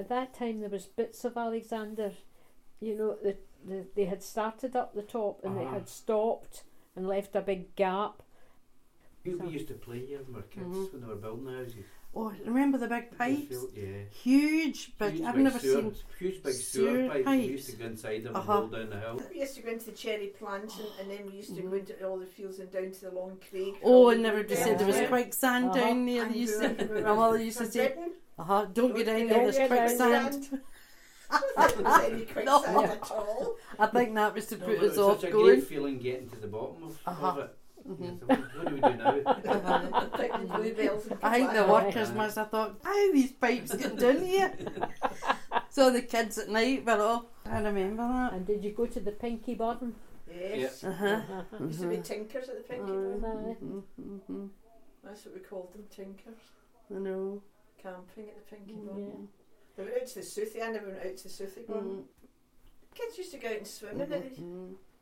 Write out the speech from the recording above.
at that time there was bits of Alexander, you know, they had started up the top and they had stopped and left a big gap. We used to play here when we were kids when they were building the houses. Oh, remember the big pipes? Yeah. Huge big, I've never seen huge big sewer pipes. We used to go inside them and roll down the hill. We used to go into the cherry plantation and then we used to go into all the fields and down to the Long Craig. Oh, and never just said there was quicksand down there. They used to, my mother used to say, don't go down there, there's quicksand. I don't think there was any quicksand at all. I think that was to put us off off going. It's a going. great feeling getting to the bottom of it. What do we do now? I think the workers must have thought, how these pipes get down here? So the kids at night were all, I remember that. And did you go to the Pinky Bottom? Yes. Used to be tinkers at the Pinky Bottom. That's what we called them, tinkers. I know. Camping at the Pinky Bottom. They went out to the Southie. I never went out to the Southie Bottom. Kids used to go out and swim in it.